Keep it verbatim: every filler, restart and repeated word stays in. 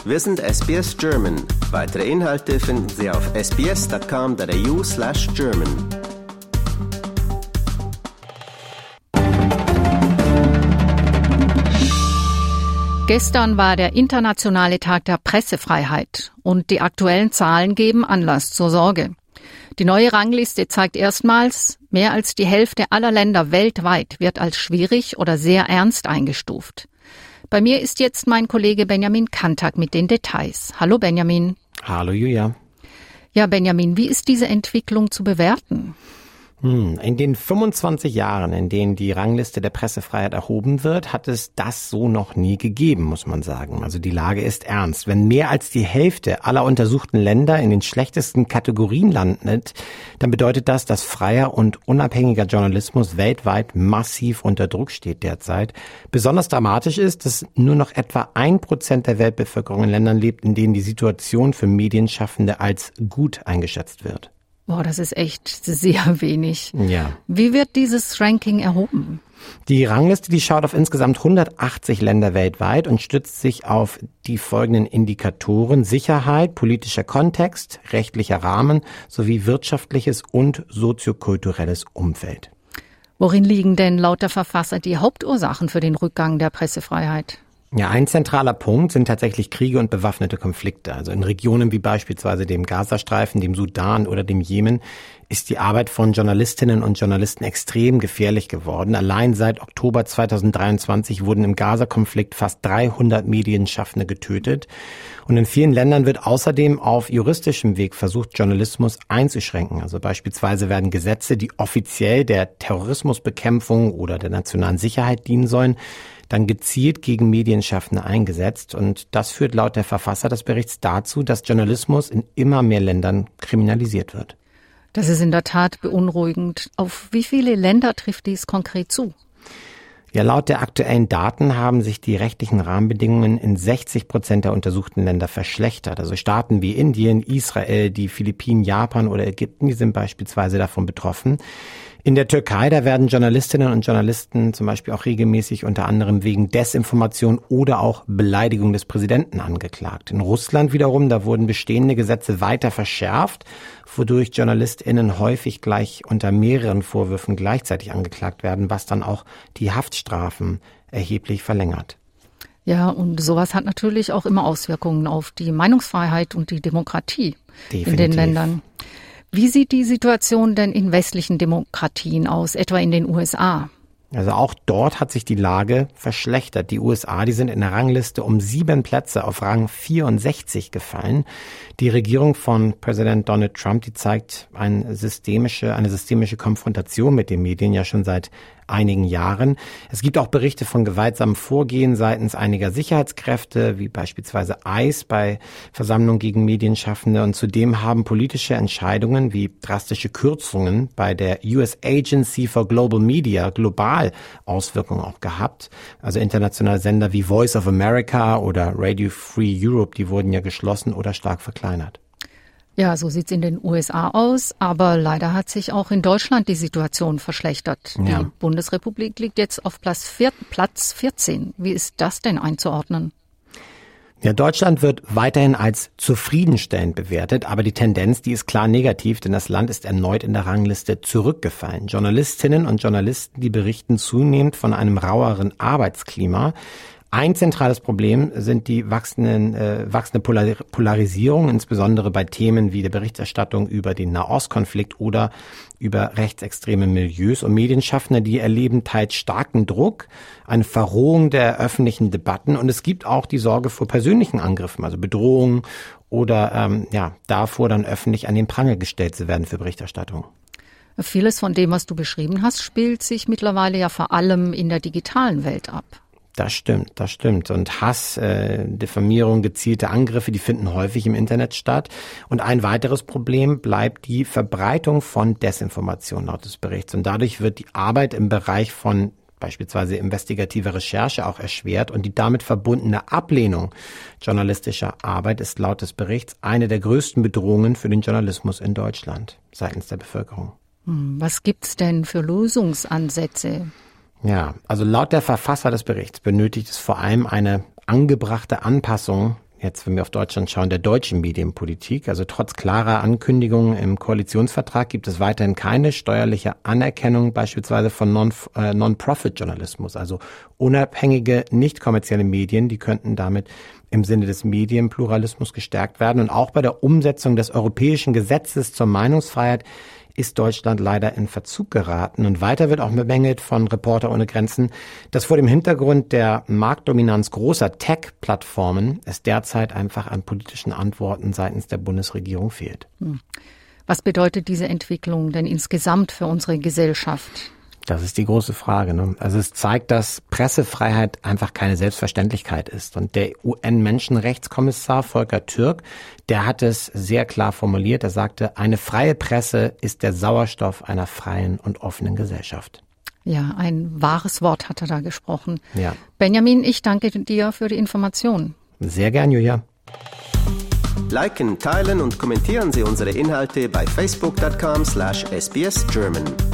Wir sind S B S German. Weitere Inhalte finden Sie auf sbs.com.au slash German. Gestern war der internationale Tag der Pressefreiheit und die aktuellen Zahlen geben Anlass zur Sorge. Die neue Rangliste zeigt erstmals, mehr als die Hälfte aller Länder weltweit wird als schwierig oder sehr ernst eingestuft. Bei mir ist jetzt mein Kollege Benjamin Kantak mit den Details. Hallo Benjamin. Hallo Julia. Ja Benjamin, wie ist diese Entwicklung zu bewerten? In den fünfundzwanzig Jahren, in denen die Rangliste der Pressefreiheit erhoben wird, hat es das so noch nie gegeben, muss man sagen. Also die Lage ist ernst. Wenn mehr als die Hälfte aller untersuchten Länder in den schlechtesten Kategorien landet, dann bedeutet das, dass freier und unabhängiger Journalismus weltweit massiv unter Druck steht derzeit. Besonders dramatisch ist, dass nur noch etwa ein Prozent der Weltbevölkerung in Ländern lebt, in denen die Situation für Medienschaffende als gut eingeschätzt wird. Boah, das ist echt sehr wenig. Ja. Wie wird dieses Ranking erhoben? Die Rangliste, die schaut auf insgesamt hundertachtzig Länder weltweit und stützt sich auf die folgenden Indikatoren: Sicherheit, politischer Kontext, rechtlicher Rahmen sowie wirtschaftliches und soziokulturelles Umfeld. Worin liegen denn laut der Verfasser die Hauptursachen für den Rückgang der Pressefreiheit? Ja, ein zentraler Punkt sind tatsächlich Kriege und bewaffnete Konflikte. Also in Regionen wie beispielsweise dem Gazastreifen, dem Sudan oder dem Jemen ist die Arbeit von Journalistinnen und Journalisten extrem gefährlich geworden. Allein seit Oktober zweitausenddreiundzwanzig wurden im Gaza-Konflikt fast dreihundert Medienschaffende getötet. Und in vielen Ländern wird außerdem auf juristischem Weg versucht, Journalismus einzuschränken. Also beispielsweise werden Gesetze, die offiziell der Terrorismusbekämpfung oder der nationalen Sicherheit dienen sollen, dann gezielt gegen Medienschaffende eingesetzt. Und das führt laut der Verfasser des Berichts dazu, dass Journalismus in immer mehr Ländern kriminalisiert wird. Das ist in der Tat beunruhigend. Auf wie viele Länder trifft dies konkret zu? Ja, laut der aktuellen Daten haben sich die rechtlichen Rahmenbedingungen in sechzig Prozent der untersuchten Länder verschlechtert. Also Staaten wie Indien, Israel, die Philippinen, Japan oder Ägypten, die sind beispielsweise davon betroffen. In der Türkei, da werden Journalistinnen und Journalisten zum Beispiel auch regelmäßig unter anderem wegen Desinformation oder auch Beleidigung des Präsidenten angeklagt. In Russland wiederum, da wurden bestehende Gesetze weiter verschärft, wodurch JournalistInnen häufig gleich unter mehreren Vorwürfen gleichzeitig angeklagt werden, was dann auch die Haftstrafen erheblich verlängert. Ja, und sowas hat natürlich auch immer Auswirkungen auf die Meinungsfreiheit und die Demokratie Definitiv. In den Ländern. Wie sieht die Situation denn in westlichen Demokratien aus, etwa in den U S A? Also auch dort hat sich die Lage verschlechtert. Die U S A, die sind in der Rangliste um sieben Plätze auf Rang vierundsechzig gefallen. Die Regierung von Präsident Donald Trump, die zeigt eine systemische, eine systemische Konfrontation mit den Medien ja schon seit einigen Jahren. Es gibt auch Berichte von gewaltsamen Vorgehen seitens einiger Sicherheitskräfte, wie beispielsweise ICE bei Versammlungen gegen Medienschaffende. Und zudem haben politische Entscheidungen wie drastische Kürzungen bei der U S Agency for Global Media global Auswirkungen auch gehabt. Also internationale Sender wie Voice of America oder Radio Free Europe, die wurden ja geschlossen oder stark verkleinert. Ja, so sieht's in den U S A aus, aber leider hat sich auch in Deutschland die Situation verschlechtert. Ja. Die Bundesrepublik liegt jetzt auf Platz, vier, Platz vierzehn. Wie ist das denn einzuordnen? Ja, Deutschland wird weiterhin als zufriedenstellend bewertet, aber die Tendenz, die ist klar negativ, denn das Land ist erneut in der Rangliste zurückgefallen. Journalistinnen und Journalisten, die berichten zunehmend von einem raueren Arbeitsklima. Ein zentrales Problem sind die wachsenden, äh, wachsende Polar- Polarisierung, insbesondere bei Themen wie der Berichterstattung über den Nahostkonflikt oder über rechtsextreme Milieus. Und Medienschaffende, die erleben teils starken Druck, eine Verrohung der öffentlichen Debatten. Und es gibt auch die Sorge vor persönlichen Angriffen, also Bedrohungen oder ähm, ja davor, dann öffentlich an den Pranger gestellt zu werden für Berichterstattung. Vieles von dem, was du beschrieben hast, spielt sich mittlerweile ja vor allem in der digitalen Welt ab. Das stimmt, das stimmt. Und Hass, äh, Diffamierung, gezielte Angriffe, die finden häufig im Internet statt. Und ein weiteres Problem bleibt die Verbreitung von Desinformation laut des Berichts. Und dadurch wird die Arbeit im Bereich von beispielsweise investigativer Recherche auch erschwert. Und die damit verbundene Ablehnung journalistischer Arbeit ist laut des Berichts eine der größten Bedrohungen für den Journalismus in Deutschland seitens der Bevölkerung. Was gibt's denn für Lösungsansätze? Ja, also laut der Verfasser des Berichts benötigt es vor allem eine angebrachte Anpassung jetzt wenn wir auf Deutschland schauen, der deutschen Medienpolitik. Also trotz klarer Ankündigungen im Koalitionsvertrag gibt es weiterhin keine steuerliche Anerkennung beispielsweise von Non, äh, Non-Profit-Journalismus. Also unabhängige, nicht kommerzielle Medien, die könnten damit im Sinne des Medienpluralismus gestärkt werden. Und auch bei der Umsetzung des europäischen Gesetzes zur Meinungsfreiheit ist Deutschland leider in Verzug geraten. Und weiter wird auch bemängelt von Reporter ohne Grenzen, dass vor dem Hintergrund der Marktdominanz großer Tech-Plattformen es derzeit einfach an politischen Antworten seitens der Bundesregierung fehlt. Was bedeutet diese Entwicklung denn insgesamt für unsere Gesellschaft? Das ist die große Frage, ne? Also es zeigt, dass Pressefreiheit einfach keine Selbstverständlichkeit ist. Und der U N-Menschenrechtskommissar Volker Türk, der hat es sehr klar formuliert. Er sagte, eine freie Presse ist der Sauerstoff einer freien und offenen Gesellschaft. Ja, ein wahres Wort hat er da gesprochen. Ja. Benjamin, ich danke dir für die Informationen. Sehr gern, Julia. Liken, teilen und kommentieren Sie unsere Inhalte bei facebook punkt com slash S B S German.